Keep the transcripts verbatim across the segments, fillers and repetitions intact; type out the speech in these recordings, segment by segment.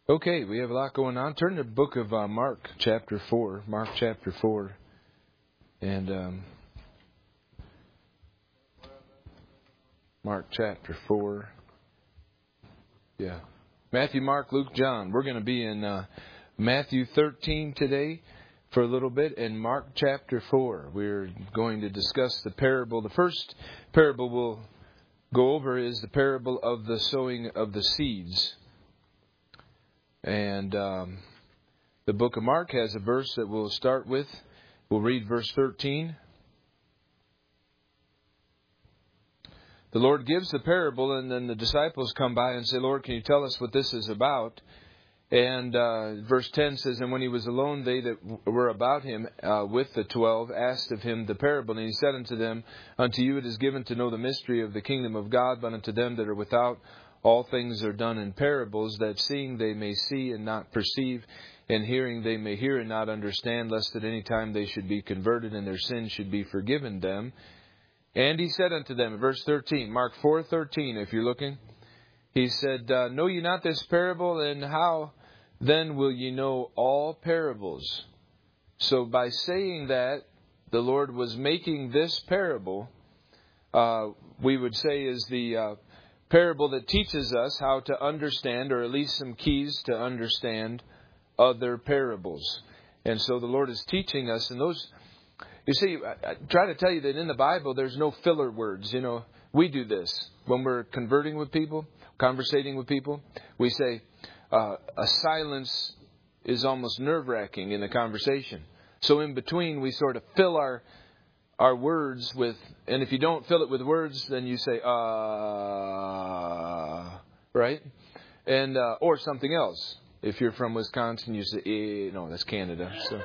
Okay, we have a lot going on. Turn to the book of uh, Mark, chapter four. Mark, chapter four. And um, Mark, chapter four. Yeah. Matthew, Mark, Luke, John. We're going to be in uh, Matthew thirteen today for a little bit, and Mark, chapter four. We're going to discuss the parable. The first parable we'll go over is the parable of the sowing of the seeds. And um, the book of Mark has a verse that we'll start with. We'll read verse thirteen. The Lord gives the parable, and then the disciples come by and say, Lord, can you tell us what this is about? And uh, verse ten says, And when he was alone, they that were about him uh, with the twelve asked of him the parable. And he said unto them, Unto you it is given to know the mystery of the kingdom of God, but unto them that are without, all things are done in parables, that seeing they may see and not perceive, and hearing they may hear and not understand, lest at any time they should be converted and their sins should be forgiven them. And he said unto them, verse thirteen, Mark four thirteen, if you're looking, he said, uh, Know ye not this parable, and how then will ye know all parables? So by saying that, the Lord was making this parable, uh, we would say is the uh, parable that teaches us how to understand, or at least some keys to understand, other parables. And so the Lord is teaching us, and those, you see, I, I try to tell you that in the Bible there's no filler words. You know, we do this when we're converting with people, conversating with people. We say uh, a silence is almost nerve-wracking in the conversation. So in between we sort of fill our our words with, and if you don't fill it with words, then you say, uh, right? And, uh, or something else. If you're from Wisconsin, you say, eh, no, that's Canada. So,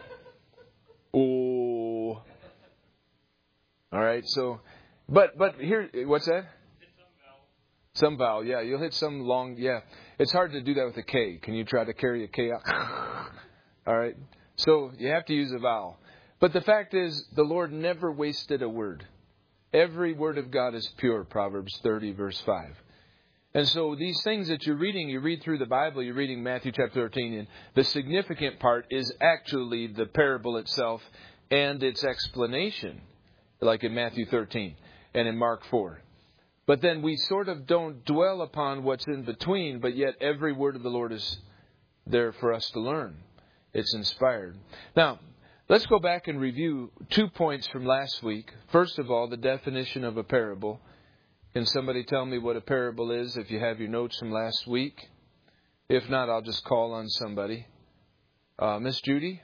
oh. All right, so, but, but here, what's that? Hit some vowel. Some vowel, yeah. You'll hit some long, yeah. It's hard to do that with a K. Can you try to carry a K out? All right. So you have to use a vowel. But the fact is, the Lord never wasted a word. Every word of God is pure, Proverbs thirty, verse five. And so these things that you're reading, you read through the Bible, you're reading Matthew chapter thirteen, and the significant part is actually the parable itself and its explanation, like in Matthew thirteen and in Mark four. But then we sort of don't dwell upon what's in between, but yet every word of the Lord is there for us to learn. It's inspired. Now, let's go back and review two points from last week. First of all, the definition of a parable. Can somebody tell me what a parable is if you have your notes from last week? If not, I'll just call on somebody. Uh, Miss Judy?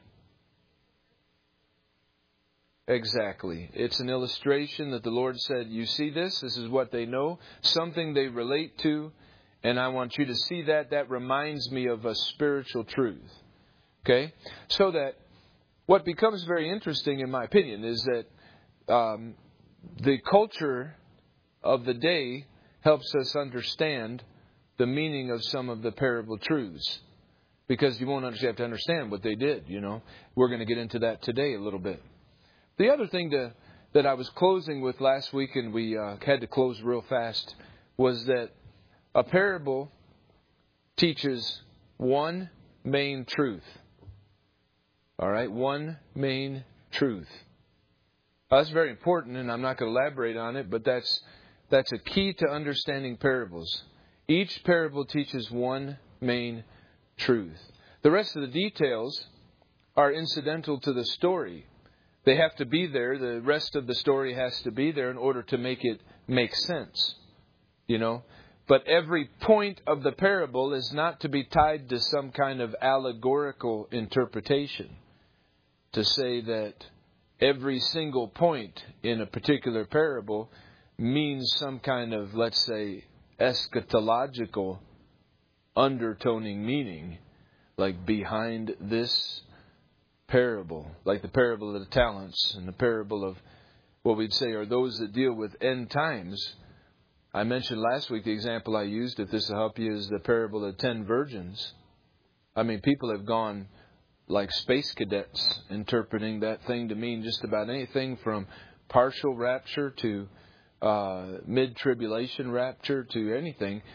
Exactly. It's an illustration that the Lord said, you see this? This is what they know. Something they relate to. And I want you to see that. That reminds me of a spiritual truth. Okay? So that what becomes very interesting, in my opinion, is that um, the culture of the day helps us understand the meaning of some of the parable truths. Because you won't actually have to understand what they did, you know. We're going to get into that today a little bit. The other thing to, that I was closing with last week, and we uh, had to close real fast, was that a parable teaches one main truth. All right, one main truth. Uh, that's very important, and I'm not going to elaborate on it, but that's that's a key to understanding parables. Each parable teaches one main truth. The rest of the details are incidental to the story. They have to be there. The rest of the story has to be there in order to make it make sense. You know? But every point of the parable is not to be tied to some kind of allegorical interpretation. To say that every single point in a particular parable means some kind of, let's say, eschatological undertoning meaning, like behind this parable, like the parable of the talents and the parable of what we'd say are those that deal with end times. I mentioned last week the example I used, if this will help you, is the parable of ten virgins. I mean, people have gone like space cadets interpreting that thing to mean just about anything from partial rapture to uh, mid-tribulation rapture to anything.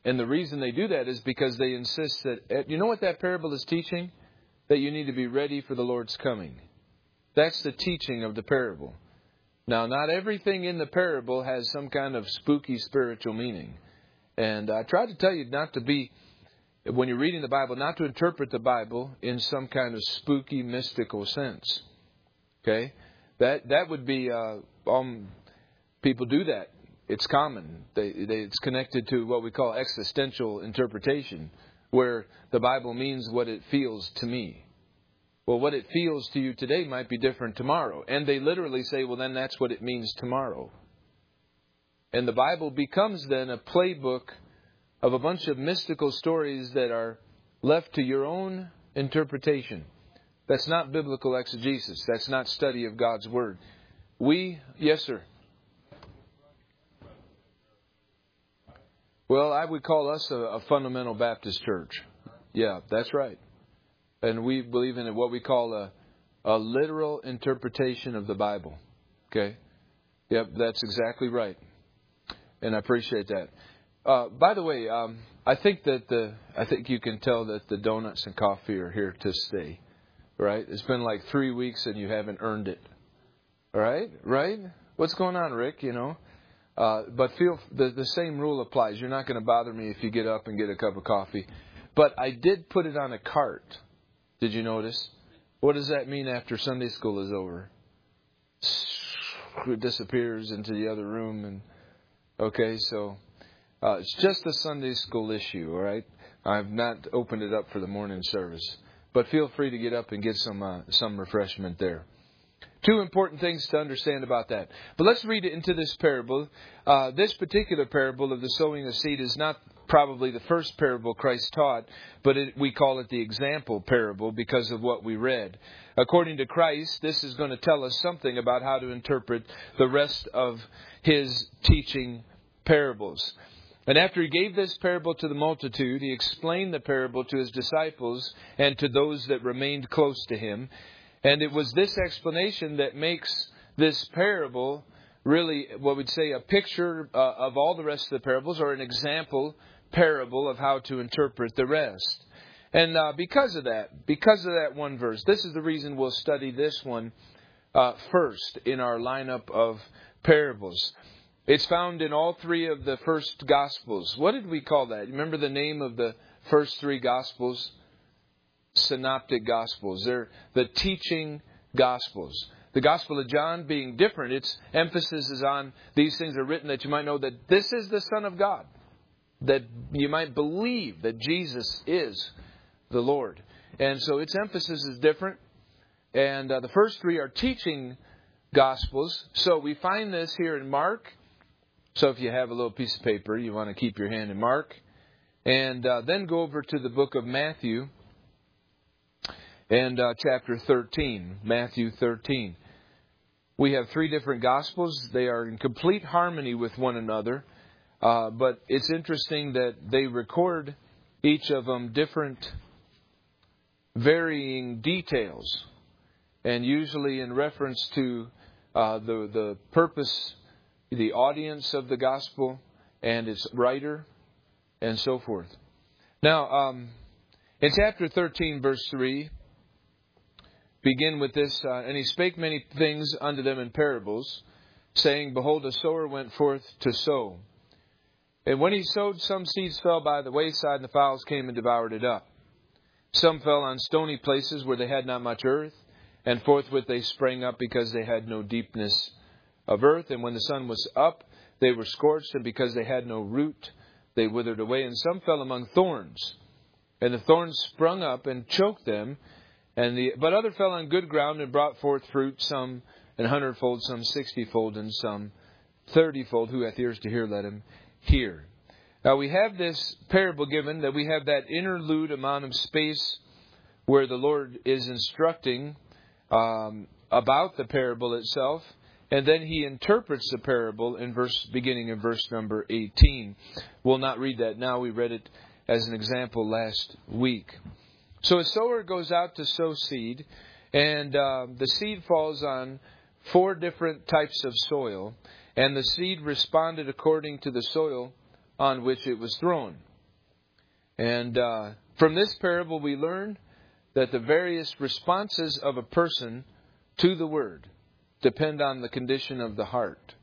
And the reason they do that is because they insist that, you know what that parable is teaching? That you need to be ready for the Lord's coming. That's the teaching of the parable. Now, not everything in the parable has some kind of spooky spiritual meaning. And I try to tell you not to be, when you're reading the Bible, not to interpret the Bible in some kind of spooky, mystical sense. Okay? That that would be, uh, um, people do that. It's common. They, they, it's connected to what we call existential interpretation, where the Bible means what it feels to me. Well, what it feels to you today might be different tomorrow. And they literally say, well, then that's what it means tomorrow. And the Bible becomes then a playbook of a bunch of mystical stories that are left to your own interpretation. That's not biblical exegesis. That's not study of God's Word. We, yes, sir. Well, I would call us a, a fundamental Baptist church. Yeah, that's right. And we believe in what we call a, a literal interpretation of the Bible. Okay? Yep, that's exactly right. And I appreciate that. Uh, by the way, um, I think that the I think you can tell that the donuts and coffee are here to stay. Right? It's been like three weeks and you haven't earned it. All right? Right? What's going on, Rick? You know? Uh, but feel the, the same rule applies. You're not going to bother me if you get up and get a cup of coffee. But I did put it on a cart. Did you notice? What does that mean after Sunday school is over? It disappears into the other room. And okay, so uh, it's just a Sunday school issue, all right? I've not opened it up for the morning service. But feel free to get up and get some uh, some refreshment there. Two important things to understand about that. But let's read it into this parable. Uh, this particular parable of the sowing of seed is not probably the first parable Christ taught, but it, we call it the example parable because of what we read. According to Christ, this is going to tell us something about how to interpret the rest of His teaching parables. And after He gave this parable to the multitude, He explained the parable to His disciples and to those that remained close to Him. And it was this explanation that makes this parable really, what we'd say, a picture uh, of all the rest of the parables, or an example parable of how to interpret the rest. And uh, because of that, because of that one verse, this is the reason we'll study this one uh, first in our lineup of parables. It's found in all three of the first Gospels. What did we call that? Remember the name of the first three Gospels? Synoptic Gospels. They're the teaching Gospels. The Gospel of John being different, its emphasis is on these things are written that you might know that this is the Son of God. That you might believe that Jesus is the Lord. And so its emphasis is different. And uh, the first three are teaching Gospels. So we find this here in Mark. So if you have a little piece of paper, you want to keep your hand in Mark. And uh, then go over to the book of Matthew. And uh, chapter thirteen, Matthew thirteen. We have three different Gospels. They are in complete harmony with one another. Uh, but it's interesting that they record each of them different, varying details. And usually in reference to uh, the, the purpose, the audience of the Gospel, and its writer, and so forth. Now, um, in chapter thirteen, verse three... begin with this, uh, and he spake many things unto them in parables, saying, Behold, a sower went forth to sow. And when he sowed, some seeds fell by the wayside, and the fowls came and devoured it up. Some fell on stony places where they had not much earth, and forthwith they sprang up because they had no deepness of earth. And when the sun was up, they were scorched, and because they had no root, they withered away. And some fell among thorns, and the thorns sprung up and choked them. And the but other fell on good ground and brought forth fruit, some an hundredfold, some sixtyfold, and some thirtyfold. Who hath ears to hear, let him hear. Now we have this parable given, that we have that interlude amount of space where the Lord is instructing um, about the parable itself, and then He interprets the parable in verse beginning in verse number eighteen. We'll not read that now. We read it as an example last week. So a sower goes out to sow seed, and uh, the seed falls on four different types of soil, and the seed responded according to the soil on which it was thrown. And uh, from this parable we learn that the various responses of a person to the Word depend on the condition of the heart.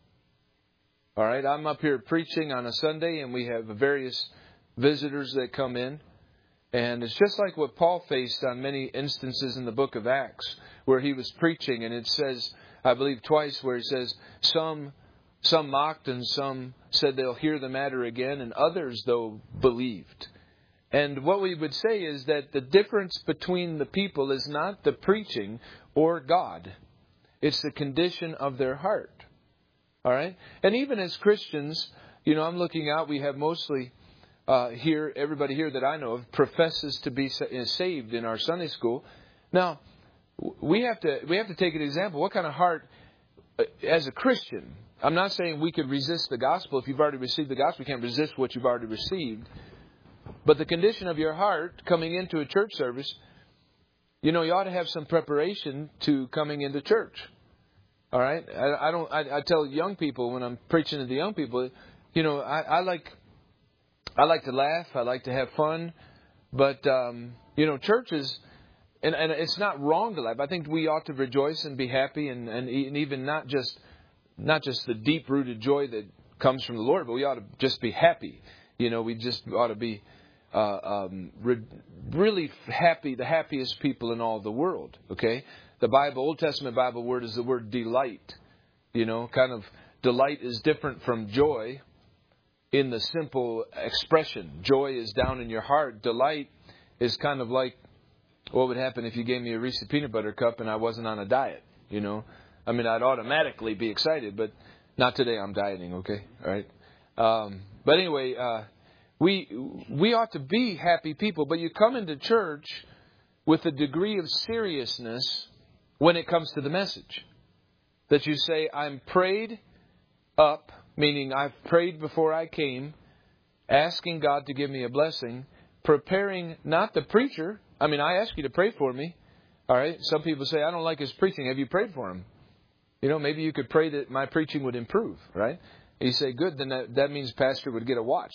All right, I'm up here preaching on a Sunday, and we have various visitors that come in. And it's just like what Paul faced on many instances in the book of Acts, where he was preaching, and it says, I believe twice, where he says, some some mocked and some said they'll hear the matter again, and others, though, believed. And what we would say is that the difference between the people is not the preaching or God. It's the condition of their heart. All right? And even as Christians, you know, I'm looking out, we have mostly uh, here, everybody here that I know of professes to be saved in our Sunday school. Now, we have to we have to take an example. What kind of heart, as a Christian, I'm not saying we could resist the gospel. If you've already received the gospel, you can't resist what you've already received. But the condition of your heart coming into a church service, you know, you ought to have some preparation to coming into church. All right? I, I don't. I, I tell young people when I'm preaching to the young people, you know, I, I like I like to laugh. I like to have fun. But, um, you know, churches, and, and it's not wrong to laugh. I think we ought to rejoice and be happy, and, and even not just not just the deep-rooted joy that comes from the Lord, but we ought to just be happy. You know, we just ought to be uh, um, re- really happy, the happiest people in all the world, okay? The Bible, Old Testament Bible word is the word delight. You know, kind of delight is different from joy in the simple expression. Joy is down in your heart. Delight is kind of like what would happen if you gave me a Reese's peanut butter cup and I wasn't on a diet, you know. I mean, I'd automatically be excited, but not today. I'm dieting, okay? All right. Um, but anyway, uh, we we ought to be happy people, but you come into church with a degree of seriousness when it comes to the message. That you say, I'm prayed up, meaning I've prayed before I came, asking God to give me a blessing, preparing not the preacher. I mean, I ask you to pray for me. All right. Some people say, I don't like his preaching. Have you prayed for him? You know, maybe you could pray that my preaching would improve, right? And you say, good, then that, that means pastor would get a watch.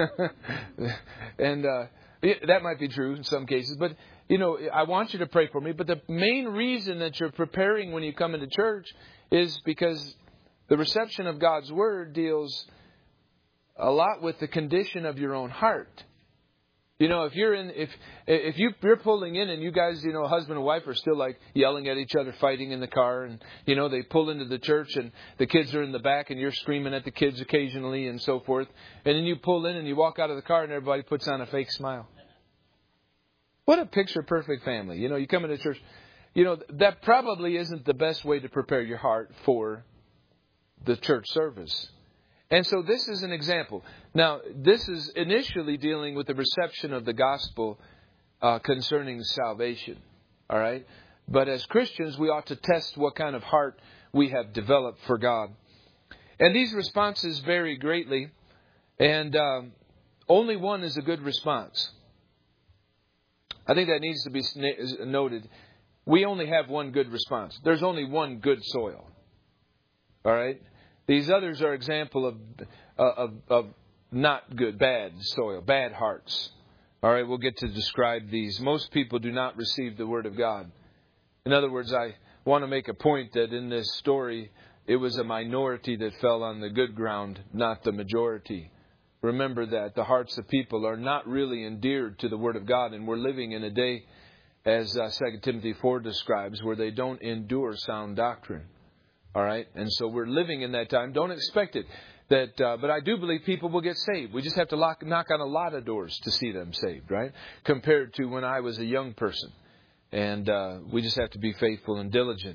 and uh, that might be true in some cases. But, you know, I want you to pray for me. But the main reason that you're preparing when you come into church is because the reception of God's Word deals a lot with the condition of your own heart. You know, if you're in, if if you, you're pulling in and you guys, you know, husband and wife are still like yelling at each other, fighting in the car, and, you know, they pull into the church and the kids are in the back and you're screaming at the kids occasionally and so forth. And then you pull in and you walk out of the car and everybody puts on a fake smile. What a picture perfect family. You know, you come into church, you know, that probably isn't the best way to prepare your heart for the church service. And so this is an example. Now, this is initially dealing with the reception of the gospel uh, concerning salvation. All right? But as Christians, we ought to test what kind of heart we have developed for God. And these responses vary greatly. And um, only one is a good response. I think that needs to be noted. We only have one good response. There's only one good soil. All right? These others are example of, of of not good, bad soil, bad hearts. All right, we'll get to describe these. Most people do not receive the Word of God. In other words, I want to make a point that in this story, it was a minority that fell on the good ground, not the majority. Remember that the hearts of people are not really endeared to the Word of God, and we're living in a day, as uh, Second Timothy four describes, where they don't endure sound doctrine. All right, and so we're living in that time. Don't expect it. That, uh, but I do believe people will get saved. We just have to lock, knock on a lot of doors to see them saved, right? Compared to when I was a young person, and uh, we just have to be faithful and diligent.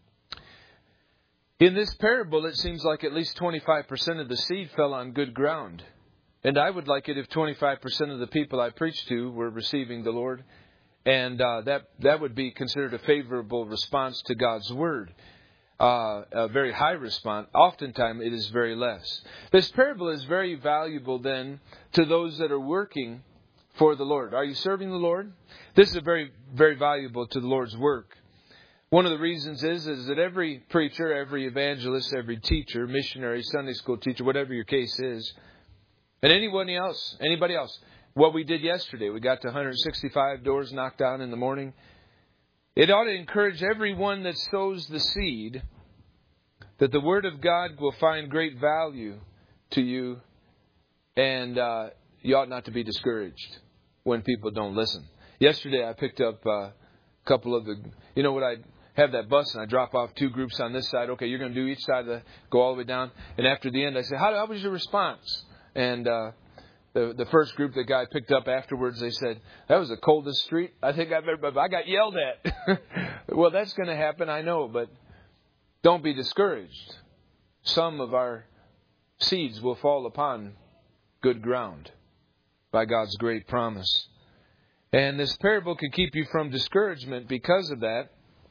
In this parable, it seems like at least twenty-five percent of the seed fell on good ground, and I would like it if twenty-five percent of the people I preached to were receiving the Lord, and uh, that that would be considered a favorable response to God's Word. Uh, a very high response. Oftentimes it is very less. This parable is very valuable then to those that are working for the Lord. Are you serving the Lord? This is very, very valuable to the Lord's work. One of the reasons is, is that every preacher, every evangelist, every teacher, missionary, Sunday school teacher, whatever your case is, and anyone else, anybody else, what we did yesterday. We got to one hundred sixty-five doors knocked down in the morning. It ought to encourage everyone that sows the seed that the Word of God will find great value to you, and uh, you ought not to be discouraged when people don't listen. Yesterday I picked up uh, a couple of the, you know what, I have that bus and I drop off two groups on this side. Okay, you're going to do each side of the, go all the way down. And after the end I say, how, how was your response? And uh, the the first group, the guy picked up afterwards, they said, that was the coldest street I think I've ever, I got yelled at. Well, that's going to happen, I know, but don't be discouraged. Some of our seeds will fall upon good ground by God's great promise. And this parable can keep you from discouragement because of that.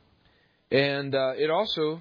And uh, it also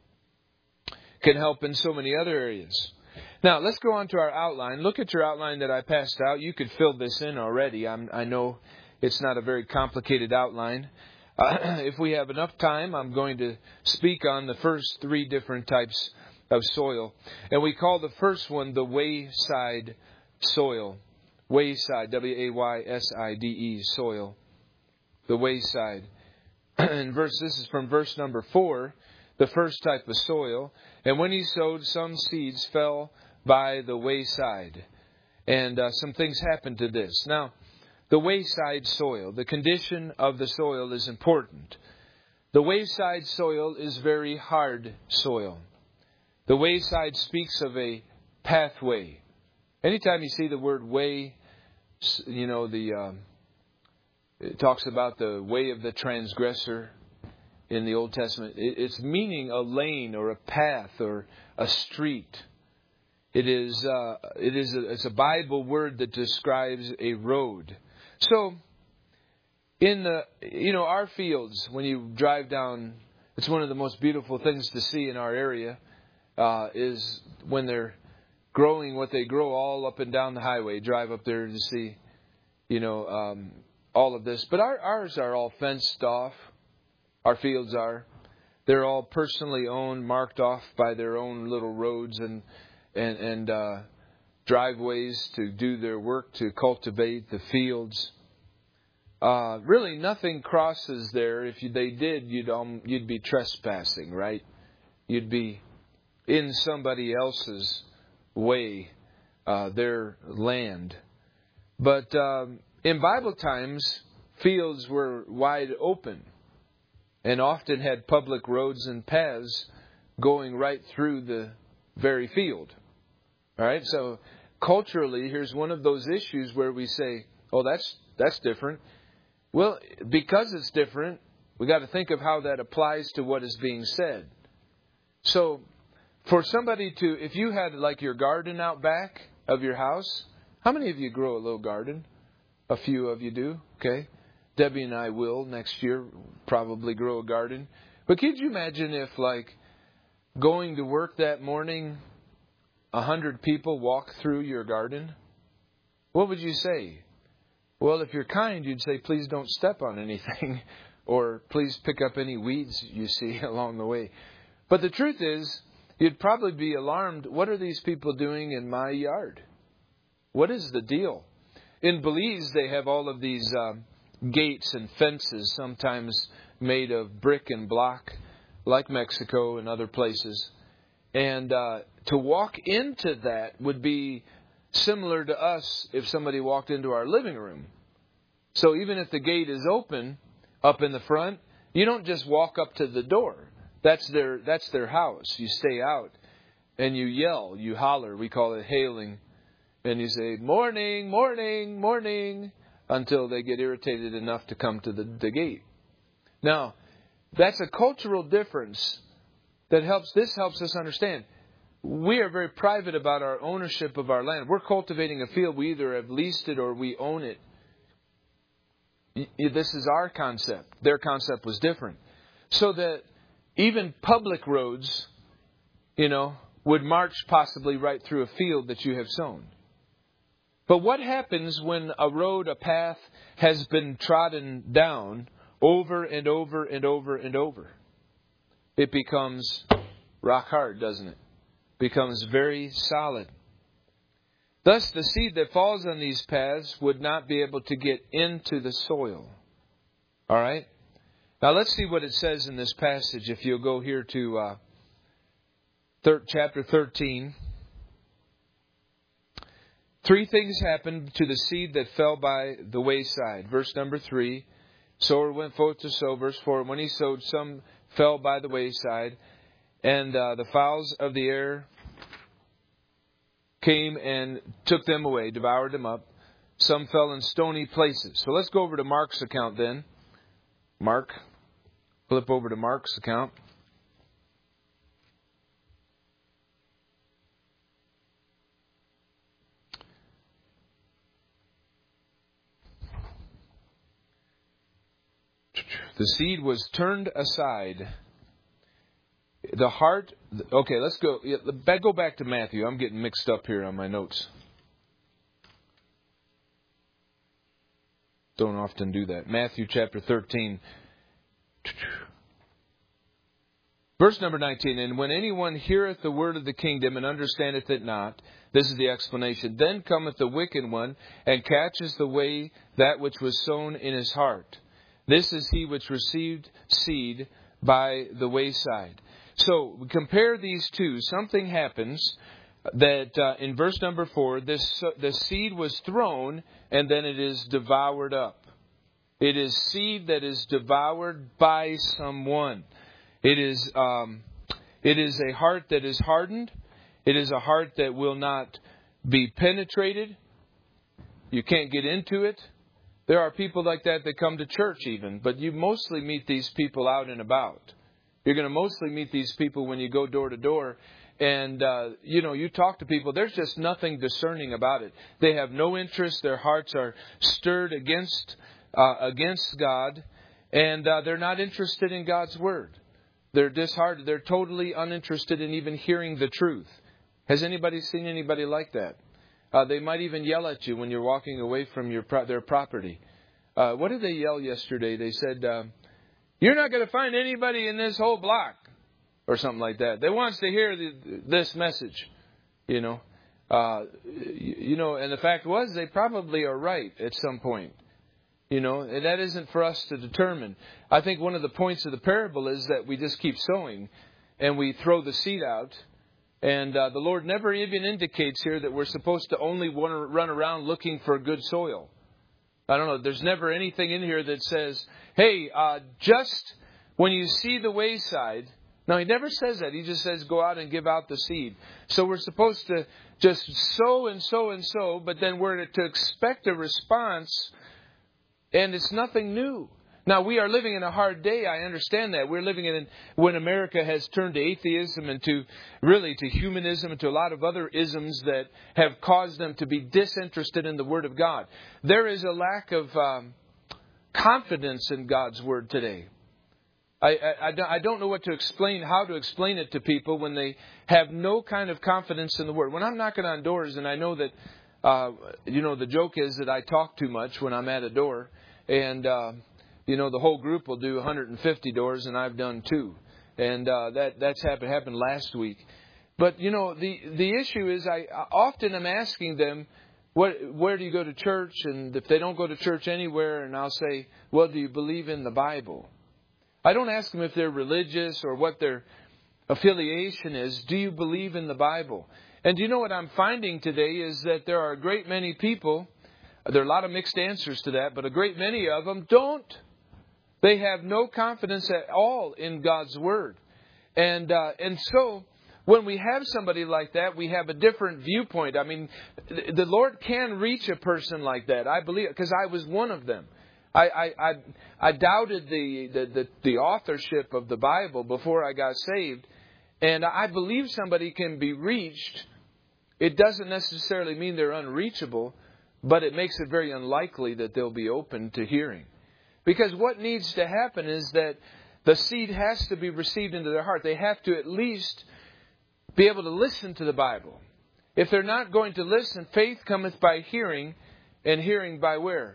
can help in so many other areas. Now, let's go on to our outline. Look at your outline that I passed out. You could fill this in already. I'm, I know it's not a very complicated outline. Uh, if we have enough time, I'm going to speak on the first three different types of soil. And we call the first one the wayside soil. Wayside, W A Y S I D E, soil. The wayside. And verse, this is from verse number four, the first type of soil. And when he sowed, some seeds fell by the wayside. And uh, some things happened to this. Now, the wayside soil, the condition of the soil is important. The wayside soil is very hard soil. The wayside speaks of a pathway. Anytime you see the word way, you know, the um, it talks about the way of the transgressor in the Old Testament. It's meaning a lane or a path or a street. It is uh, it is a, it's a Bible word that describes a road. So, in the you know our fields, when you drive down, it's one of the most beautiful things to see in our area uh, is when they're growing what they grow all up and down the highway. Drive up there to see, you know, um, all of this. But our, ours are all fenced off. Our fields are. They're all personally owned, marked off by their own little roads and and, and uh, driveways to do their work, to cultivate the fields. Uh, really, nothing crosses there. If you, they did, you'd um, you'd be trespassing, right? You'd be in somebody else's way, uh, their land. But um, in Bible times, fields were wide open and often had public roads and paths going right through the very field. All right, so culturally, here's one of those issues where we say, "Oh, that's that's different." Well, because it's different, we got to think of how that applies to what is being said. So, for somebody to, if you had like your garden out back of your house, how many of you grow a little garden? A few of you do, okay? Debbie and I will next year probably grow a garden. But could you imagine if, like, going to work that morning, a hundred people walk through your garden? What would you say? Well, if you're kind, you'd say, please don't step on anything, or please pick up any weeds you see along the way. But the truth is, you'd probably be alarmed. What are these people doing in my yard? What is the deal? In Belize, they have all of these um, gates and fences, sometimes made of brick and block, like Mexico and other places. And uh, to walk into that would be similar to us if somebody walked into our living room. So even if the gate is open up in the front, you don't just walk up to the door. That's their that's their house. You stay out and you yell, you holler. We call it hailing. And you say, morning, morning, morning, until they get irritated enough to come to the, the gate. Now, that's a cultural difference that helps. This helps us understand. We are very private about our ownership of our land. We're cultivating a field. We either have leased it or we own it. This is our concept. Their concept was different. So that even public roads, you know, would march possibly right through a field that you have sown. But what happens when a road, a path, has been trodden down over and over and over and over? It becomes rock hard, doesn't it? Becomes very solid. Thus, the seed that falls on these paths would not be able to get into the soil. All right? Now, let's see what it says in this passage. If you'll go here to uh, thir- chapter thirteen. Three things happened to the seed that fell by the wayside. Verse number three. Sower went forth to sow. Verse four. When he sowed, some fell by the wayside, and uh, the fowls of the air came and took them away, devoured them up. Some fell in stony places. So let's go over to Mark's account then. Mark. Flip over to Mark's account. The seed was turned aside. The heart... Okay, let's go. Go back to Matthew. I'm getting mixed up here on my notes. Don't often do that. Matthew chapter thirteen. Verse number nineteen. And when anyone heareth the word of the kingdom and understandeth it not, this is the explanation, then cometh the wicked one and catches the way that which was sown in his heart. This is he which received seed by the wayside. So, compare these two. Something happens that uh, in verse number four, this uh, the seed was thrown and then it is devoured up. It is seed that is devoured by someone. It is um, it is a heart that is hardened. It is a heart that will not be penetrated. You can't get into it. There are people like that that come to church even, but you mostly meet these people out and about. You're going to mostly meet these people when you go door to door. And, uh, you know, you talk to people, there's just nothing discerning about it. They have no interest. Their hearts are stirred against uh, against God. And uh, they're not interested in God's Word. They're disheartened. They're totally uninterested in even hearing the truth. Has anybody seen anybody like that? Uh, they might even yell at you when you're walking away from your pro- their property. Uh, what did they yell yesterday? They said, uh, you're not going to find anybody in this whole block. Or something like that. They want to hear the, this message. You know. Uh, you, you know, and the fact was they probably are right at some point. You know, and that isn't for us to determine. I think one of the points of the parable is that we just keep sowing and we throw the seed out. And uh, the Lord never even indicates here that we're supposed to only want to run around looking for good soil. I don't know. There's never anything in here that says, hey, uh, just when you see the wayside. No, he never says that. He just says go out and give out the seed. So we're supposed to just sow and sow and sow, but then we're to expect a response, and it's nothing new. Now, we are living in a hard day. I understand that. We're living in when America has turned to atheism and to really to humanism and to a lot of other isms that have caused them to be disinterested in the Word of God. There is a lack of um, confidence in God's Word today. I, I, I don't know what to explain, how to explain it to people when they have no kind of confidence in the Word. When I'm knocking on doors, and I know that, uh, you know, the joke is that I talk too much when I'm at a door, and uh, you know, the whole group will do one hundred fifty doors, and I've done two. And uh, that that's happened happened last week. But, you know, the, the issue is I often am asking them, what, where do you go to church? And if they don't go to church anywhere, and I'll say, well, do you believe in the Bible? I don't ask them if they're religious or what their affiliation is. Do you believe in the Bible? And do you know what I'm finding today is that there are a great many people, there are a lot of mixed answers to that, but a great many of them don't. They have no confidence at all in God's Word. And uh, and so when we have somebody like that, we have a different viewpoint. I mean, the Lord can reach a person like that. I believe, because I was one of them. I I I, I doubted the, the, the, the authorship of the Bible before I got saved. And I believe somebody can be reached. It doesn't necessarily mean they're unreachable, but it makes it very unlikely that they'll be open to hearing. Because what needs to happen is that the seed has to be received into their heart. They have to at least be able to listen to the Bible. If they're not going to listen, faith cometh by hearing, and hearing by where?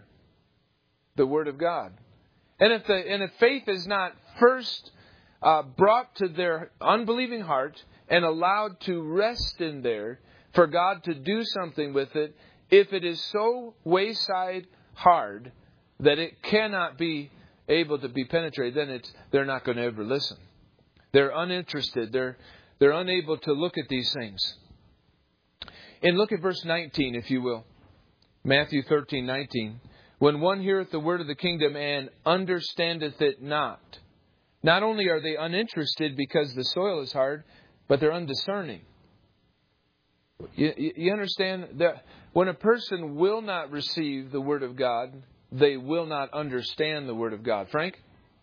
The Word of God. And if the and if faith is not first uh, brought to their unbelieving heart and allowed to rest in there, for God to do something with it, if it is so wayside hard that it cannot be able to be penetrated, then it's, they're not going to ever listen. They're uninterested. They're, they're unable to look at these things. And look at verse nineteen, if you will. Matthew thirteen nineteen. When one heareth the word of the kingdom and understandeth it not. Not only are they uninterested because the soil is hard, but they're undiscerning. You, you understand that when a person will not receive the word of God, they will not understand the word of God. Frank?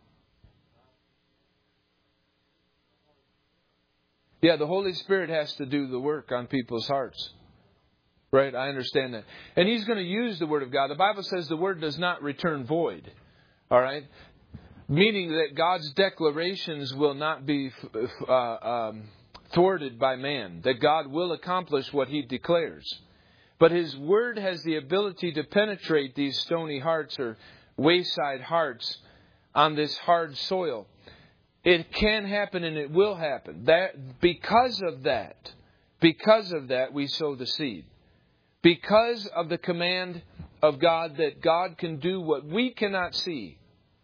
Yeah, the Holy Spirit has to do the work on people's hearts. Right, I understand that. And He's going to use the Word of God. The Bible says the Word does not return void. All right? Meaning that God's declarations will not be uh, um, thwarted by man. That God will accomplish what He declares. But His Word has the ability to penetrate these stony hearts or wayside hearts on this hard soil. It can happen and it will happen. That because of that, because of that, we sow the seed. Because of the command of God that God can do what we cannot see.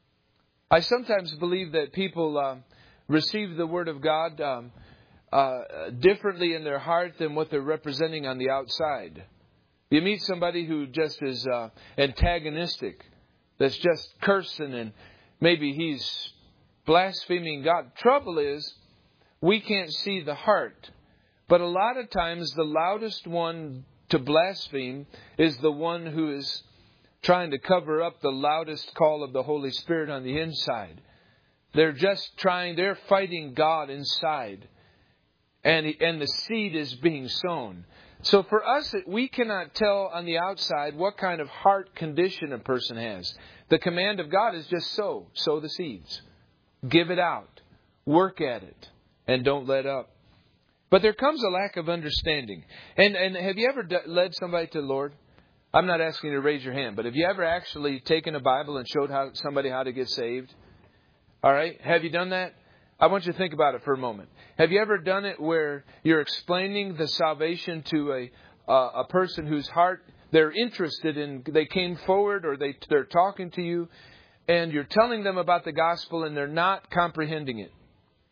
I sometimes believe that people uh, receive the Word of God um, uh, differently in their heart than what they're representing on the outside. You meet somebody who just is uh, antagonistic, that's just cursing, and maybe he's blaspheming God. Trouble is, we can't see the heart. But a lot of times, the loudest one to blaspheme is the one who is trying to cover up the loudest call of the Holy Spirit on the inside. They're just trying, they're fighting God inside. And, and the seed is being sown. So for us, we cannot tell on the outside what kind of heart condition a person has. The command of God is just sow. Sow the seeds. Give it out. Work at it. And don't let up. But there comes a lack of understanding. And and have you ever led somebody to the Lord? I'm not asking you to raise your hand, but have you ever actually taken a Bible and showed how, somebody how to get saved? All right? Have you done that? I want you to think about it for a moment. Have you ever done it where you're explaining the salvation to a uh, a person whose heart they're interested in, they came forward or they they're talking to you, and you're telling them about the gospel and they're not comprehending it?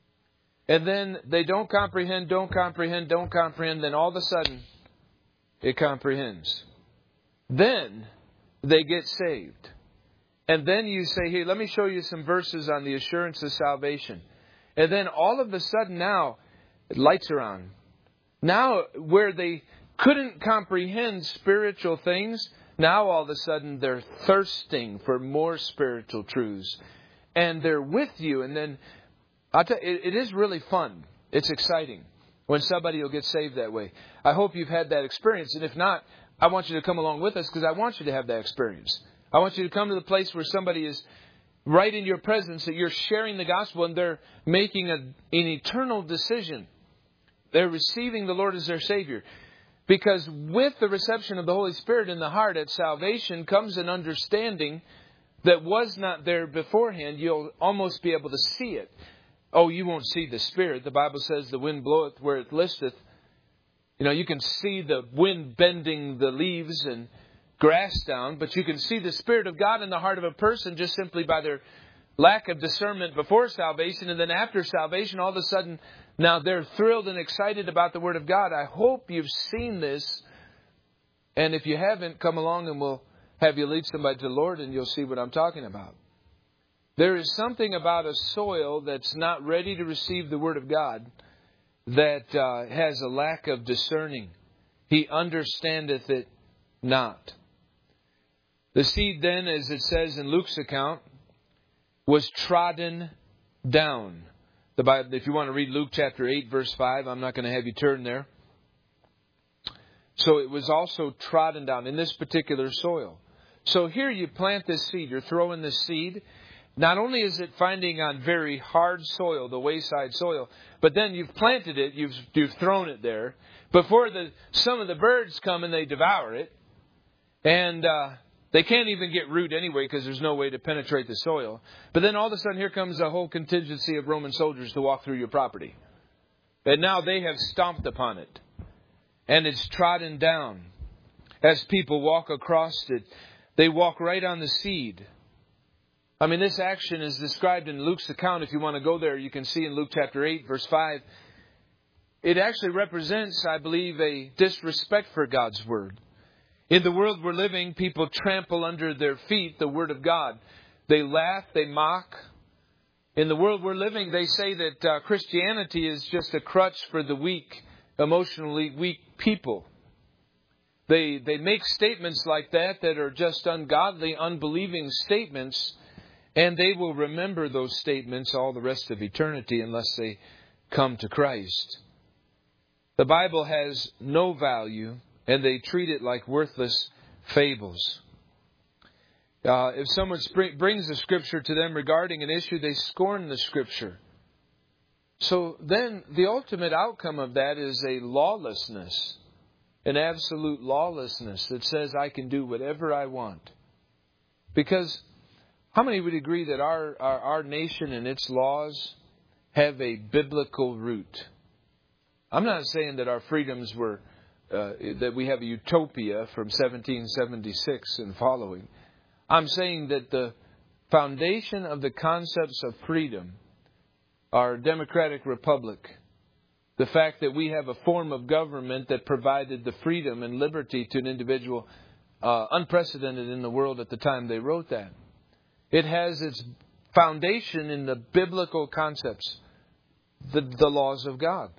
And then they don't comprehend, don't comprehend, don't comprehend. Then all of a sudden, it comprehends. Then they get saved. And then you say, hey, let me show you some verses on the assurance of salvation. And then all of a sudden now, lights are on. Now, where they couldn't comprehend spiritual things, now all of a sudden they're thirsting for more spiritual truths. And they're with you. And then I'll tell you, it is really fun. It's exciting when somebody will get saved that way. I hope you've had that experience. And if not, I want you to come along with us because I want you to have that experience. I want you to come to the place where somebody is right in your presence, that you're sharing the gospel and they're making a, an eternal decision. They're receiving the Lord as their Savior. Because with the reception of the Holy Spirit in the heart at salvation comes an understanding that was not there beforehand. You'll almost be able to see it. Oh, you won't see the Spirit. The Bible says the wind bloweth where it listeth. You know, you can see the wind bending the leaves and grass down, but you can see the Spirit of God in the heart of a person just simply by their lack of discernment before salvation. And then after salvation, all of a sudden, now they're thrilled and excited about the Word of God. I hope you've seen this. And if you haven't, come along and we'll have you lead somebody to the Lord and you'll see what I'm talking about. There is something about a soil that's not ready to receive the Word of God that uh, has a lack of discerning. He understandeth it not. The seed then, as it says in Luke's account, was trodden down. The Bible, if you want to read Luke chapter eight, verse five, I'm not going to have you turn there. So it was also trodden down in this particular soil. So here you plant this seed. You're throwing this seed. Not only is it finding on very hard soil, the wayside soil, but then you've planted it, you've you've thrown it there. Before the some of the birds come and they devour it, and uh, they can't even get root anyway because there's no way to penetrate the soil. But then all of a sudden here comes a whole contingency of Roman soldiers to walk through your property. And now they have stomped upon it. and it's trodden down. As people walk across it, they walk right on the seed. I mean, this action is described in Luke's account. If you want to go there, you can see in Luke chapter eight, verse five. It actually represents, I believe, a disrespect for God's Word. In the world we're living, people trample under their feet the Word of God. They laugh, they mock. In the world we're living, they say that uh, Christianity is just a crutch for the weak, emotionally weak people. They they make statements like that that are just ungodly, unbelieving statements, and they will remember those statements all the rest of eternity unless they come to Christ. The Bible has no value, and they treat it like worthless fables. Uh, if someone spring, brings a scripture to them regarding an issue, they scorn the scripture. So then the ultimate outcome of that is a lawlessness, an absolute lawlessness that says I can do whatever I want. Because how many would agree that our, our, our nation and its laws have a biblical root? I'm not saying that our freedoms were, uh, that we have a utopia from seventeen seventy-six and following. I'm saying that the foundation of the concepts of freedom, our democratic republic, the fact that we have a form of government that provided the freedom and liberty to an individual, uh, unprecedented in the world at the time they wrote that. It has its foundation in the biblical concepts, the, the laws of God.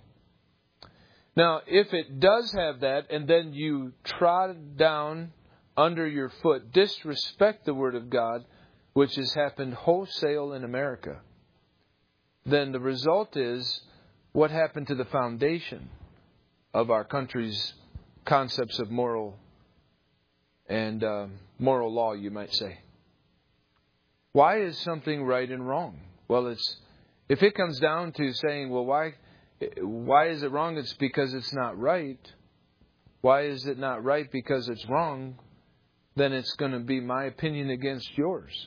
Now, if it does have that, and then you trod down under your foot, disrespect the Word of God, which has happened wholesale in America, then the result is what happened to the foundation of our country's concepts of moral and uh, moral law, you might say. Why is something right and wrong? Well, it's if it comes down to saying, well, why why is it wrong? It's because it's not right. Why is it not right? Because it's wrong. Then it's going to be my opinion against yours.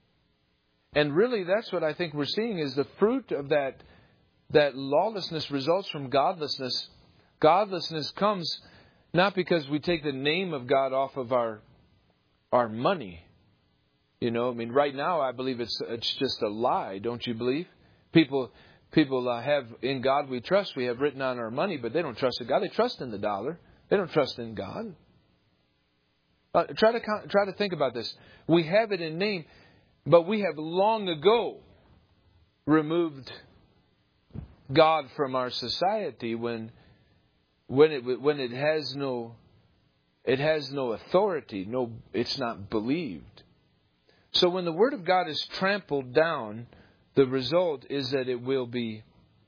And really, that's what I think we're seeing is the fruit of that that lawlessness results from godlessness. Godlessness comes not because we take the name of God off of our our money. You know, I mean, right now I believe it's it's just a lie. Don't you believe? People people uh, have in God we trust. We have written on our money, but they don't trust in God. They trust in the dollar. They don't trust in God. Uh, try to try to think about this. We have it in name, but we have long ago removed God from our society when when it when it has no it has no authority. No, it's not believed. So when the Word of God is trampled down, the result is that it will be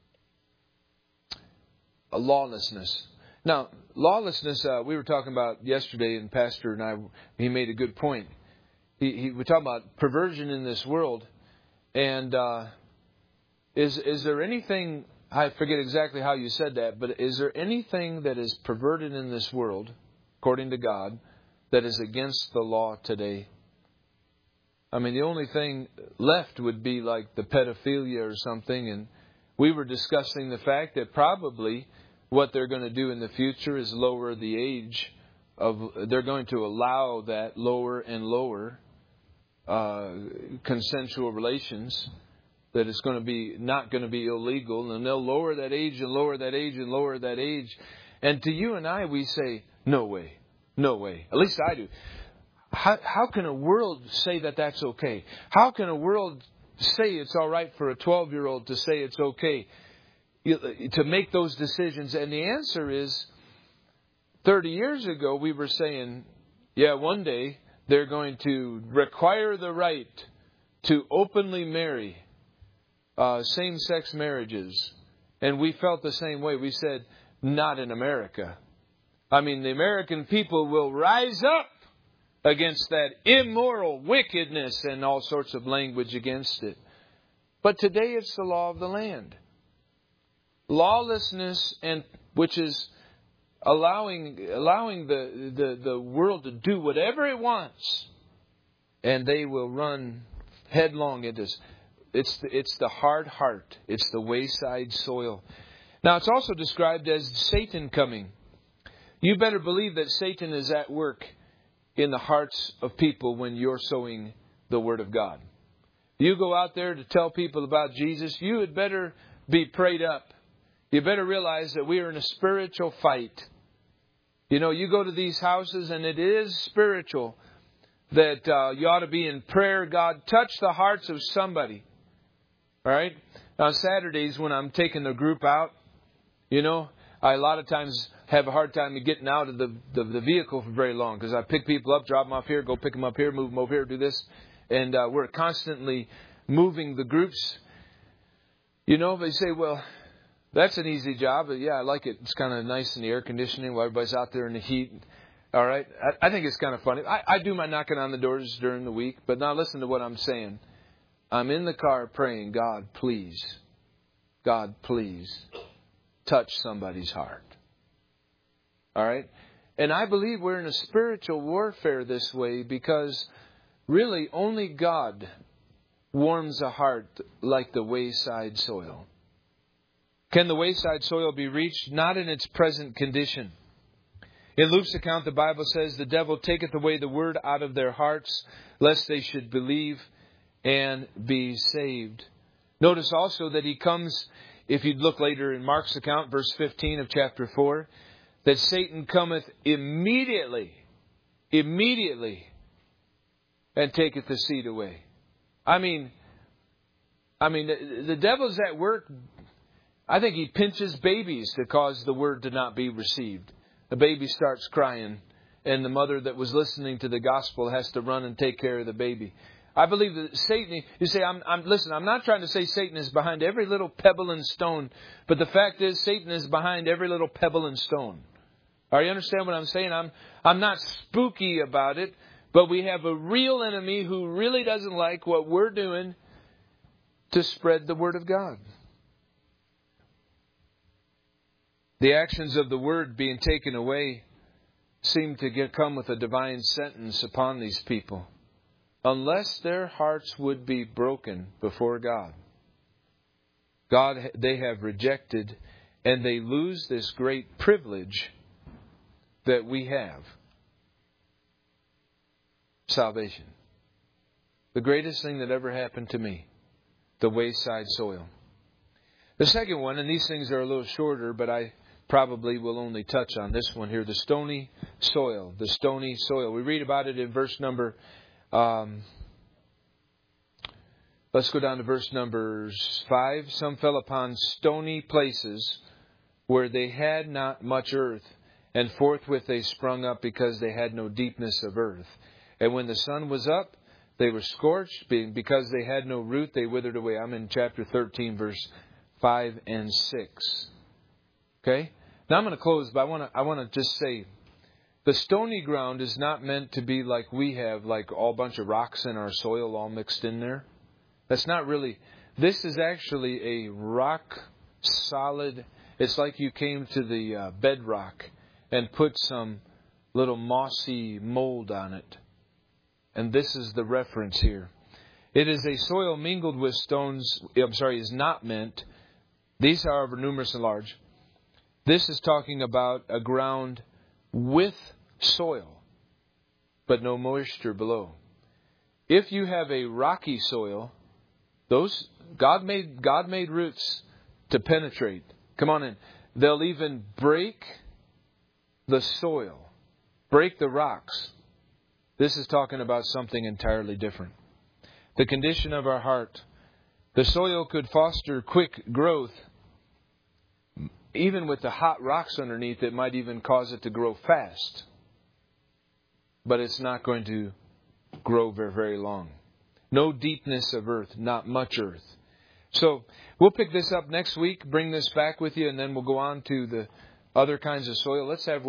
a lawlessness. Now, lawlessness, uh, we were talking about yesterday, and Pastor and I, he made a good point. He, he we talking about perversion in this world, and uh, is is there anything? I forget exactly how you said that, but is there anything that is perverted in this world, according to God, that is against the law today? I mean, the only thing left would be like the pedophilia or something. And we were discussing the fact that probably what they're going to do in the future is lower the age of, they're going to allow that lower and lower uh, consensual relations, that it's going to be not going to be illegal. And they'll lower that age and lower that age and lower that age. And to you and I, we say, no way, no way. At least I do. How, how can a world say that that's okay? How can a world say it's all right for a twelve-year-old to say it's okay to make those decisions? And the answer is, thirty years ago, we were saying, yeah, one day they're going to require the right to openly marry uh, same-sex marriages. And we felt the same way. We said, not in America. I mean, the American people will rise up against that immoral wickedness and all sorts of language against it. But today it's the law of the land. Lawlessness, and which is allowing allowing the, the, the world to do whatever it wants. And they will run headlong into this. It's the, it's the hard heart. It's the wayside soil. Now it's also described as Satan coming. you better believe that Satan is at work in the hearts of people when you're sowing the Word of God. You go out there to tell people about Jesus, you had better be prayed up. You better realize that we are in a spiritual fight. You know, you go to these houses and it is spiritual, that uh, you ought to be in prayer. God, touch the hearts of somebody. All right? On Saturdays when I'm taking the group out, you know, I a lot of times have a hard time getting out of the, the, the vehicle for very long because I pick people up, drop them off here, go pick them up here, move them over here, do this. And uh, we're constantly moving the groups. You know, they say, well, that's an easy job. But yeah, I like it. It's kind of nice in the air conditioning while everybody's out there in the heat. All right. I, I think it's kind of funny. I, I do my knocking on the doors during the week. But now listen to what I'm saying. I'm in the car praying, God, please, God, please touch somebody's heart. All right. And I believe we're in a spiritual warfare this way because really only God warms a heart like the wayside soil. Can the wayside soil be reached? Not in its present condition. In Luke's account, the Bible says, the devil taketh away the word out of their hearts, lest they should believe and be saved. Notice also that he comes, if you'd look later in Mark's account, verse fifteen of chapter four, that Satan cometh immediately, immediately, and taketh the seed away. I mean, I mean, the, the devil's at work. I think he pinches babies to cause the word to not be received. The baby starts crying, and the mother that was listening to the gospel has to run and take care of the baby. I believe that Satan, you say, I'm, I'm, listen, I'm not trying to say Satan is behind every little pebble and stone, but the fact is Satan is behind every little pebble and stone. Are you understand what I'm saying? I'm, I'm not spooky about it, but we have a real enemy who really doesn't like what we're doing to spread the word of God. The actions of the word being taken away seem to get, come with a divine sentence upon these people. Unless their hearts would be broken before God. God, they have rejected, and they lose this great privilege that we have. Salvation. The greatest thing that ever happened to me. The wayside soil. The second one, and these things are a little shorter, but I probably will only touch on this one here. The stony soil. The stony soil. We read about it in verse number... Um, let's go down to verse number five. Some fell upon stony places where they had not much earth, and forthwith they sprung up because they had no deepness of earth. And when the sun was up, they were scorched, being because they had no root, they withered away. I'm in chapter thirteen, verse five and six. Okay? Now I'm going to close, but I want to I want to just say, the stony ground is not meant to be like we have, like all bunch of rocks in our soil all mixed in there. That's not really. This is actually a rock solid. It's like you came to the uh, bedrock and put some little mossy mold on it. And this is the reference here. It is a soil mingled with stones. I'm sorry, is not meant. These, however, numerous and large. This is talking about a ground with soil, but no moisture below. If you have a rocky soil, those God made God made roots to penetrate. Come on in. They'll even break the soil, break the rocks. This is talking about something entirely different. The condition of our heart. The soil could foster quick growth. Even with the hot rocks underneath, it might even cause it to grow fast. But it's not going to grow very, very long. No deepness of earth, not much earth. So we'll pick this up next week, bring this back with you, and then we'll go on to the other kinds of soil. Let's have